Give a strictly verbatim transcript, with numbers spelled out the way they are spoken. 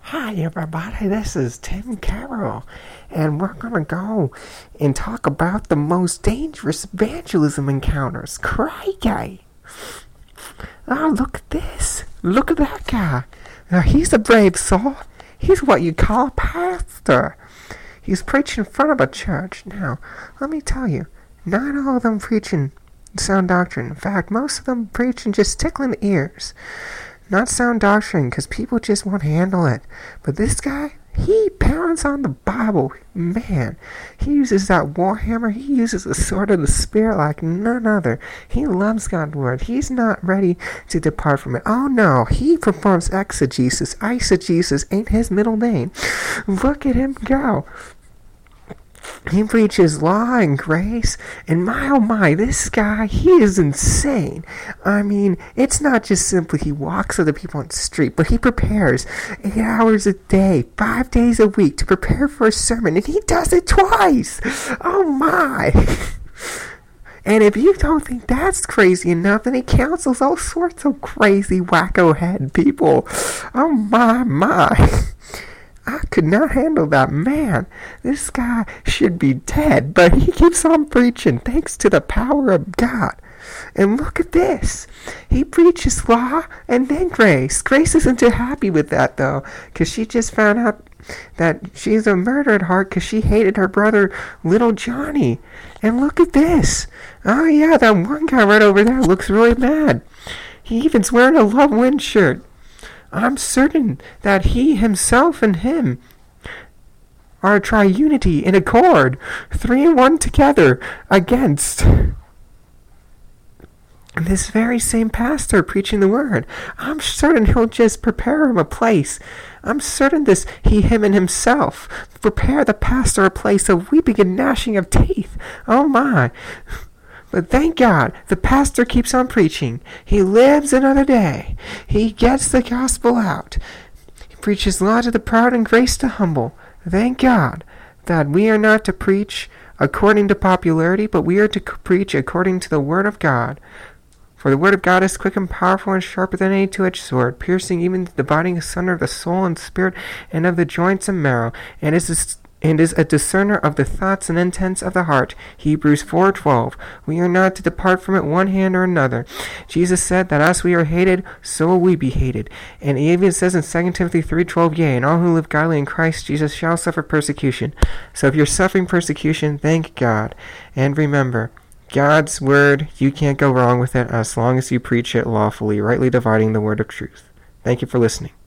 Hi everybody, this is Tim Carroll, and we're gonna go and talk about the most dangerous evangelism encounters. Crikey! Oh, look at this. Look at that guy. Now, he's a brave soul. He's what you call a pastor. He's preaching in front of a church. Now, let me tell you, not all of them preaching sound doctrine. In fact, most of them preaching just tickling the ears. Not sound doctrine, because people just won't handle it. But this guy, he pounds on the Bible. Man, he uses that warhammer. He uses the sword of the Spirit like none other. He loves God's word. He's not ready to depart from it. Oh no, he performs exegesis. Eisegesis ain't his middle name. Look at him go. He preaches law and grace, and my oh my, this guy, he is insane. I mean, it's not just simply he walks with the people on the street, but he prepares eight hours a day, five days a week to prepare for a sermon, and he does it twice. Oh my. And if you don't think that's crazy enough, then he counsels all sorts of crazy wacko head people. Oh my, my. I could not handle that man. This guy should be dead, but he keeps on preaching thanks to the power of God. And look at this. He preaches law and then grace. Grace isn't too happy with that, though, because she just found out that she's a murderer at heart because she hated her brother, little Johnny. And look at this. Oh, yeah, that one guy right over there looks really mad. He even's wearing a Love Wind shirt. I'm certain that he himself and him are a triunity in accord, three and one together against this very same pastor preaching the word. I'm certain he'll just prepare him a place. I'm certain this he, him, and himself prepare the pastor a place of weeping and gnashing of teeth. Oh my. But thank God, the pastor keeps on preaching. He lives another day. He gets the gospel out. He preaches law to the proud and grace to humble. Thank God that we are not to preach according to popularity, but we are to preach according to the word of God. For the word of God is quick and powerful and sharper than any two-edged sword, piercing even to dividing asunder of the soul and spirit and of the joints and marrow, and is a and is a discerner of the thoughts and intents of the heart. Hebrews four twelve. We are not to depart from it one hand or another. Jesus said that as we are hated, so will we be hated. And he even says in Second Timothy three twelve, yea, and all who live godly in Christ Jesus shall suffer persecution. So if you're suffering persecution, thank God. And remember, God's word, you can't go wrong with it as long as you preach it lawfully, rightly dividing the word of truth. Thank you for listening.